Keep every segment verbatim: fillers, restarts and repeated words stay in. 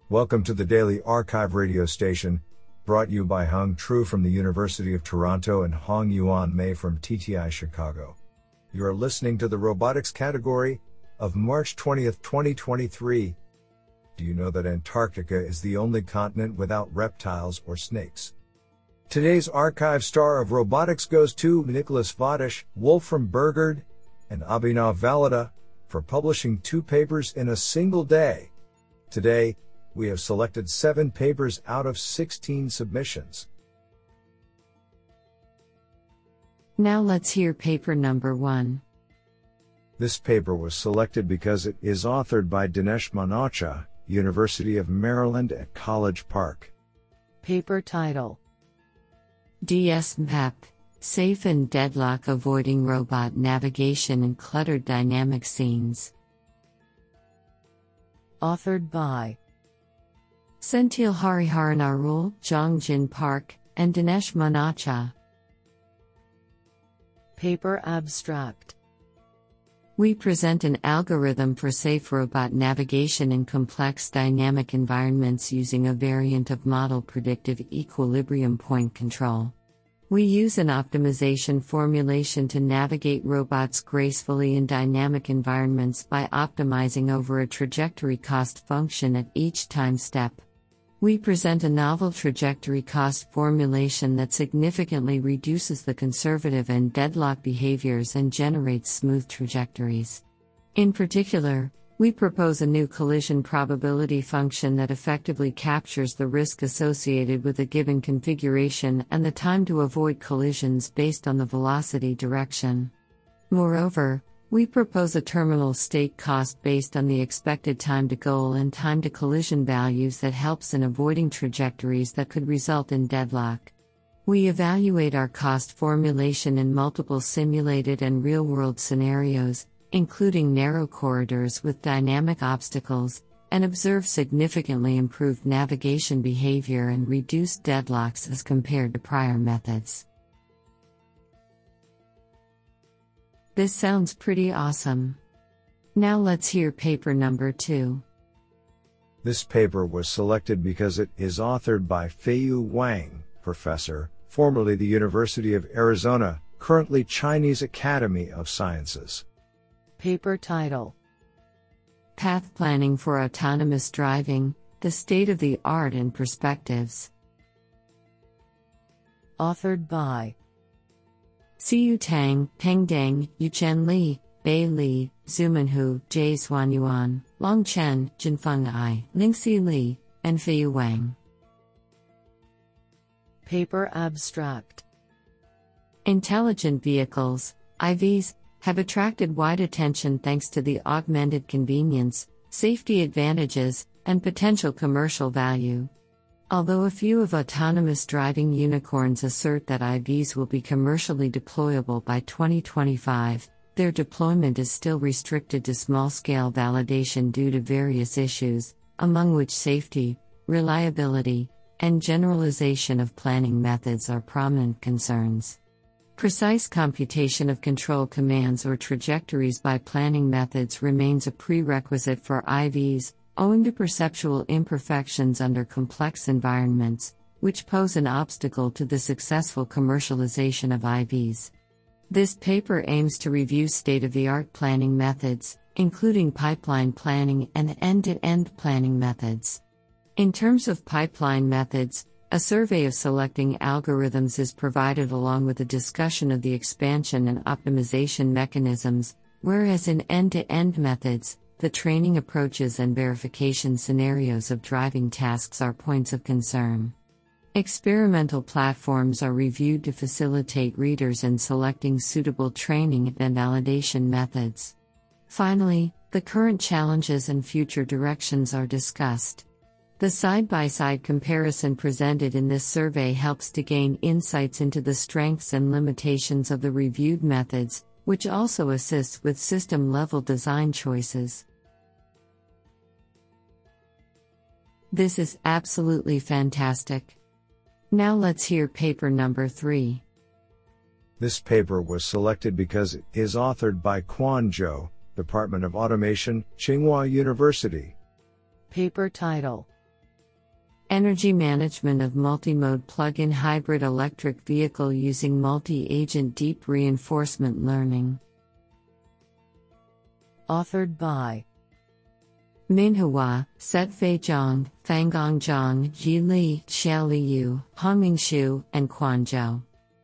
Welcome to the Daily Archive radio station, brought you by Hung Tru from the University of Toronto and Hong Yuan Mei from T T I Chicago. You are listening to the robotics category of March twentieth, twenty twenty-three. Do you know that Antarctica is the only continent without reptiles or snakes? Today's archive star of robotics goes to Nicholas Vadish, Wolfram Burgard, and Abhinav Valada for publishing two papers in a single day. Today, we have selected seven papers out of sixteen submissions. Now let's hear paper number one. This paper was selected because it is authored by Dinesh Manocha, University of Maryland at College Park. Paper title: D S M A P, Safe and Deadlock Avoiding Robot Navigation in Cluttered Dynamic Scenes. Authored by Senthil Hariharan, Jongjin Park, and Dinesh Manocha. Paper abstract: We present an algorithm for safe robot navigation in complex dynamic environments using a variant of model predictive equilibrium point control. We use an optimization formulation to navigate robots gracefully in dynamic environments by optimizing over a trajectory cost function at each time step. We present a novel trajectory cost formulation that significantly reduces the conservative and deadlock behaviors and generates smooth trajectories. In particular, we propose a new collision probability function that effectively captures the risk associated with a given configuration and the time to avoid collisions based on the velocity direction. Moreover, we propose a terminal state cost based on the expected time to goal and time to collision values that helps in avoiding trajectories that could result in deadlock. We evaluate our cost formulation in multiple simulated and real-world scenarios, including narrow corridors with dynamic obstacles, and observe significantly improved navigation behavior and reduced deadlocks as compared to prior methods. This sounds pretty awesome. Now let's hear paper number two. This paper was selected because it is authored by Feiyu Wang, professor, formerly the University of Arizona, currently Chinese Academy of Sciences. Paper title: Path Planning for Autonomous Driving, the State of the Art and Perspectives. Authored by Siyu Tang, Peng Deng, Yuchen Li, Bei Li, Zuman Hu, Jie Xuanyuan, Long Chen, Jinfeng Ai, Ningxi Li, and Feiyu Wang. Paper abstract: Intelligent vehicles, I Vs, have attracted wide attention thanks to the augmented convenience, safety advantages, and potential commercial value. Although a few of autonomous driving unicorns assert that I Vs will be commercially deployable by twenty twenty-five, their deployment is still restricted to small-scale validation due to various issues, among which safety, reliability, and generalization of planning methods are prominent concerns. Precise computation of control commands or trajectories by planning methods remains a prerequisite for I Vs, owing to perceptual imperfections under complex environments, which pose an obstacle to the successful commercialization of I Vs. This paper aims to review state-of-the-art planning methods, including pipeline planning and end-to-end planning methods. In terms of pipeline methods, a survey of selecting algorithms is provided along with a discussion of the expansion and optimization mechanisms, whereas in end-to-end methods, the training approaches and verification scenarios of driving tasks are points of concern. Experimental platforms are reviewed to facilitate readers in selecting suitable training and validation methods. Finally, the current challenges and future directions are discussed. The side-by-side comparison presented in this survey helps to gain insights into the strengths and limitations of the reviewed methods, which also assists with system-level design choices. This is absolutely fantastic. Now let's hear paper number three. This paper was selected because it is authored by Quan Zhou, Department of Automation, Tsinghua University. Paper title: Energy management of multimode plug-in hybrid electric vehicle using multi-agent deep reinforcement learning. Authored by Minhua, Setfei Zhang, Fanggong Zhang, Ji Li, Xiaoli Yu, Hongming Xu, and Quan Zhou.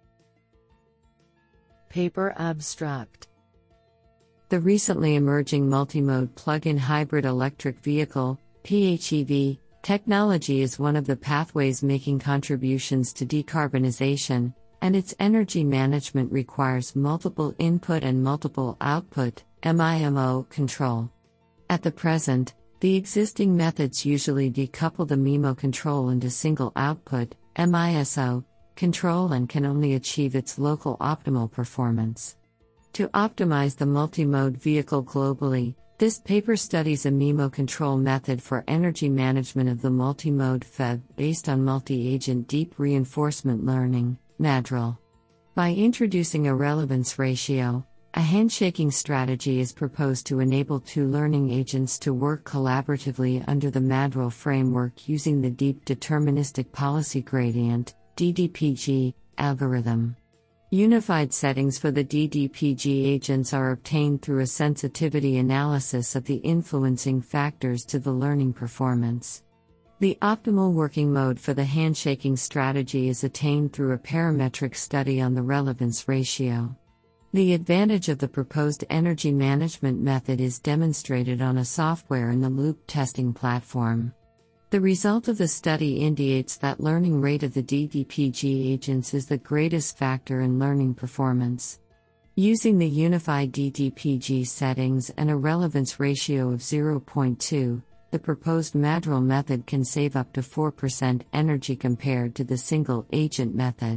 Paper abstract. The recently emerging multimode plug-in hybrid electric vehicle, P H E V, technology is one of the pathways making contributions to decarbonization, and its energy management requires multiple input and multiple output (M I M O) control. At the present, the existing methods usually decouple the M I M O control into single output (M I S O) control and can only achieve its local optimal performance. To optimize the multimode vehicle globally, this paper studies a M I M O control method for energy management of the multimode F E V based on multi-agent deep reinforcement learning, M A D R L. By introducing a relevance ratio, a handshaking strategy is proposed to enable two learning agents to work collaboratively under the M A D R L framework using the Deep Deterministic Policy Gradient (D D P G) algorithm. Unified settings for the D D P G agents are obtained through a sensitivity analysis of the influencing factors to the learning performance. The optimal working mode for the handshaking strategy is attained through a parametric study on the relevance ratio. The advantage of the proposed energy management method is demonstrated on a software-in-the-loop testing platform. The result of the study indicates that learning rate of the D D P G agents is the greatest factor in learning performance. Using the unified D D P G settings and a relevance ratio of zero point two, the proposed M A D R L method can save up to four percent energy compared to the single-agent method.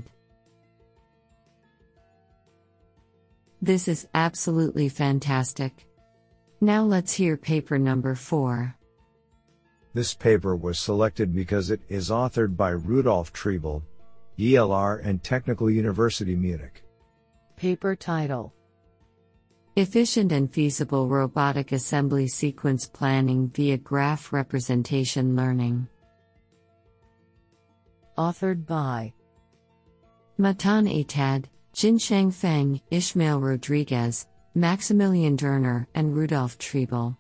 This is absolutely fantastic. Now let's hear paper number four. This paper was selected because it is authored by Rudolf Triebel, E L R and Technical University Munich. Paper title: Efficient and Feasible Robotic Assembly Sequence Planning via Graph Representation Learning. Authored by Matan Atad, Jinsheng Feng, Ishmael Rodriguez, Maximilian Derner, and Rudolf Triebel.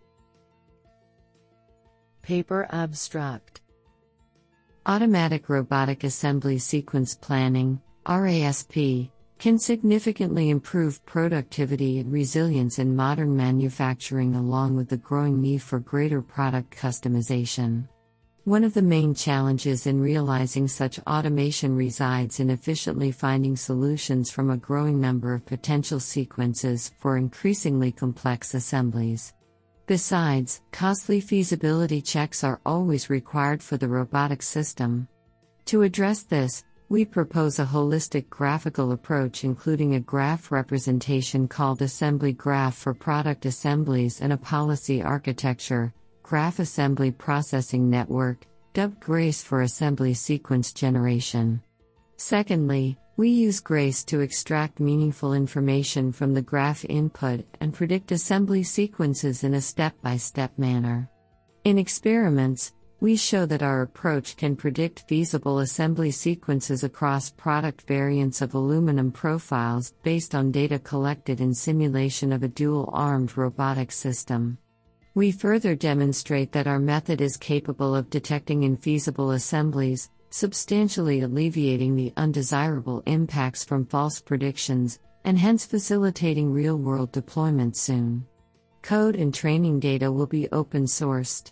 Paper abstract. Automatic Robotic Assembly Sequence Planning, R A S P, can significantly improve productivity and resilience in modern manufacturing along with the growing need for greater product customization. One of the main challenges in realizing such automation resides in efficiently finding solutions from a growing number of potential sequences for increasingly complex assemblies. Besides, costly feasibility checks are always required for the robotic system. To address this, we propose a holistic graphical approach including a graph representation called Assembly Graph for product assemblies and a policy architecture, Graph Assembly Processing Network, dubbed GRACE for assembly sequence generation. Secondly, we use GRACE to extract meaningful information from the graph input and predict assembly sequences in a step-by-step manner. In experiments, we show that our approach can predict feasible assembly sequences across product variants of aluminum profiles based on data collected in simulation of a dual-armed robotic system. We further demonstrate that our method is capable of detecting infeasible assemblies, substantially alleviating the undesirable impacts from false predictions, and hence facilitating real-world deployment soon. Code and training data will be open-sourced.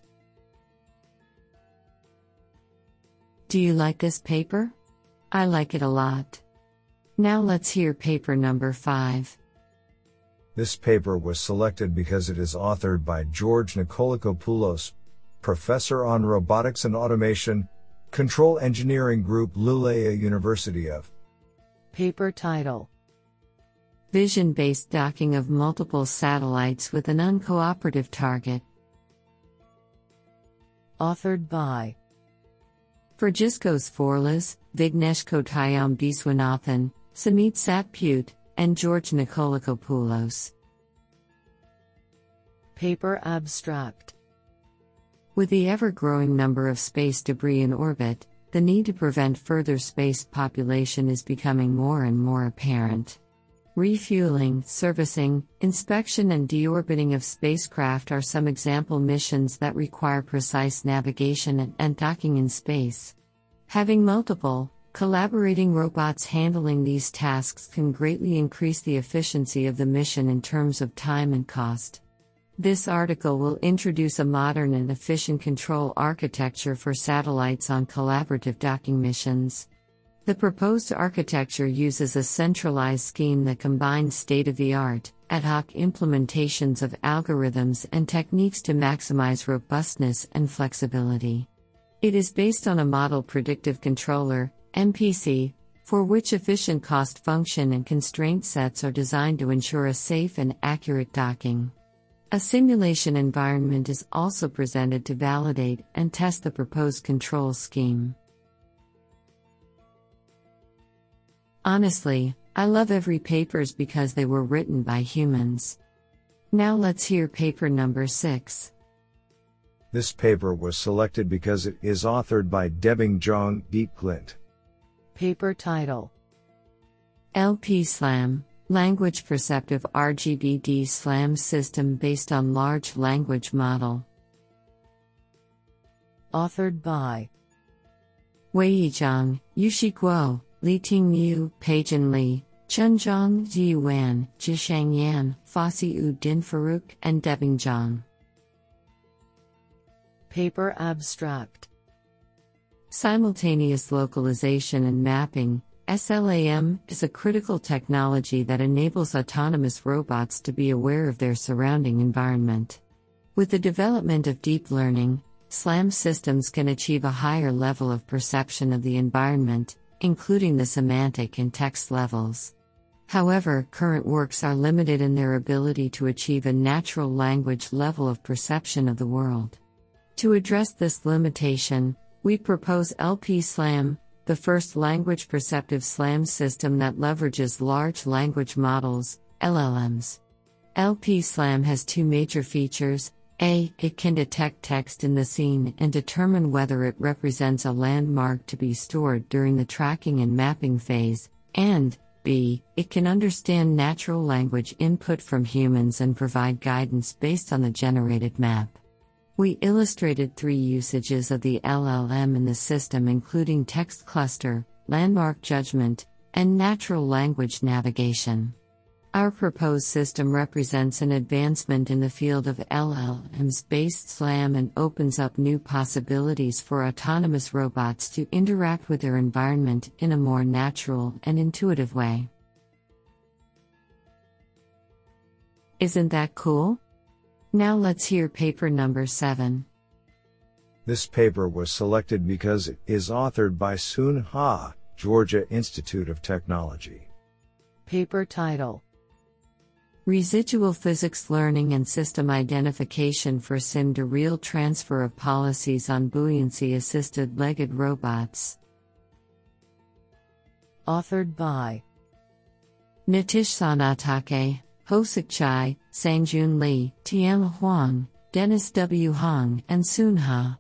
Do you like this paper? I like it a lot. Now let's hear paper number five. This paper was selected because it is authored by George Nikolakopoulos, Professor on Robotics and Automation, Control Engineering Group, Luleå University of. Paper title: Vision-based docking of multiple satellites with an uncooperative target. Authored by Franciscos Forlas, Vignesh Kottayam Biswanathan, Samit Satpute, and George Nikolakopoulos. Paper abstract. With the ever-growing number of space debris in orbit, the need to prevent further space population is becoming more and more apparent. Refueling, servicing, inspection and deorbiting of spacecraft are some example missions that require precise navigation and, and docking in space. Having multiple, collaborating robots handling these tasks can greatly increase the efficiency of the mission in terms of time and cost. This article will introduce a modern and efficient control architecture for satellites on collaborative docking missions. The proposed architecture uses a centralized scheme that combines state-of-the-art, ad hoc implementations of algorithms and techniques to maximize robustness and flexibility. It is based on a model predictive controller, M P C, for which efficient cost function and constraint sets are designed to ensure a safe and accurate docking. A simulation environment is also presented to validate and test the proposed control scheme. Honestly, I love every papers because they were written by humans. Now let's hear paper number six. This paper was selected because it is authored by Debing Zhang, Deep Glint. Paper title: L P SLAM, Language Perceptive R G B D SLAM System Based on Large Language Model. Authored by Wei Zhang, Yuxi Guo, Liting Yu, Peijin Li, Chunzhong Ziyuan, Jisheng Yan, Fossey U Din Farouk, and Debing Zhang. Paper abstract: Simultaneous localization and mapping, SLAM, is a critical technology that enables autonomous robots to be aware of their surrounding environment. With the development of deep learning, SLAM systems can achieve a higher level of perception of the environment, including the semantic and text levels. However, current works are limited in their ability to achieve a natural language level of perception of the world. To address this limitation, we propose L P SLAM, the first language perceptive SLAM system that leverages large language models, L L Ms. L P SLAM has two major features. A. It can detect text in the scene and determine whether it represents a landmark to be stored during the tracking and mapping phase, and B. It can understand natural language input from humans and provide guidance based on the generated map. We illustrated three usages of the L L M in the system, including text cluster, landmark judgment, and natural language navigation. Our proposed system represents an advancement in the field of L L Ms-based SLAM and opens up new possibilities for autonomous robots to interact with their environment in a more natural and intuitive way. Isn't that cool? Now let's hear paper number seven. This paper was selected because it is authored by Soon Ha, Georgia Institute of Technology. Paper title: Residual Physics Learning and System Identification for Sim-to-Real Transfer of Policies on Buoyancy-Assisted Legged Robots. Authored by Nitish Sanatake, Hosik Chai, Sangjun Lee, Tian Huang, Dennis W. Hong, and Soon Ha.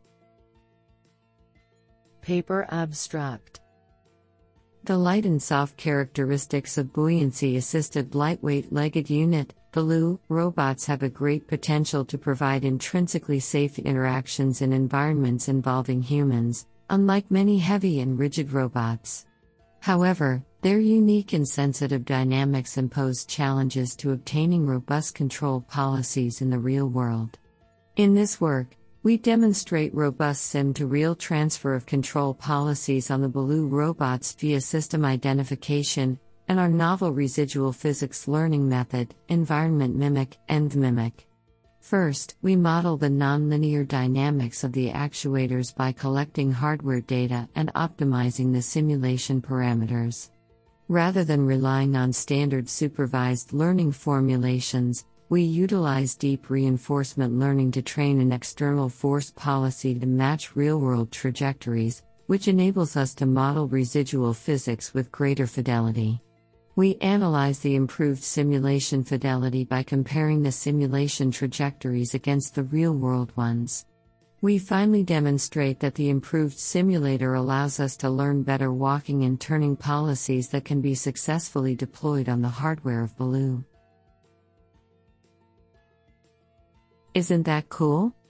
Paper abstract: The light and soft characteristics of buoyancy-assisted lightweight legged unit, B L U, robots have a great potential to provide intrinsically safe interactions in environments involving humans, unlike many heavy and rigid robots. However, their unique and sensitive dynamics impose challenges to obtaining robust control policies in the real world. In this work, we demonstrate robust sim-to-real transfer of control policies on the B L U robots via system identification and our novel residual physics learning method, Environment Mimic, ENV-Mimic. First, we model the nonlinear dynamics of the actuators by collecting hardware data and optimizing the simulation parameters. Rather than relying on standard supervised learning formulations, we utilize deep reinforcement learning to train an external force policy to match real-world trajectories, which enables us to model residual physics with greater fidelity. We analyze the improved simulation fidelity by comparing the simulation trajectories against the real-world ones. We finally demonstrate that the improved simulator allows us to learn better walking and turning policies that can be successfully deployed on the hardware of Baloo. Isn't that cool?